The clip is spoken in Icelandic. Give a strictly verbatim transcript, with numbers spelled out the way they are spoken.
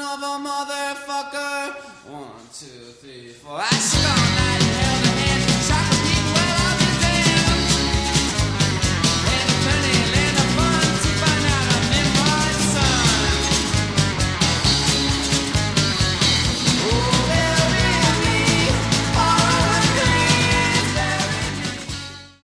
of a motherfucker. One, two, three, four. I shit on that hill.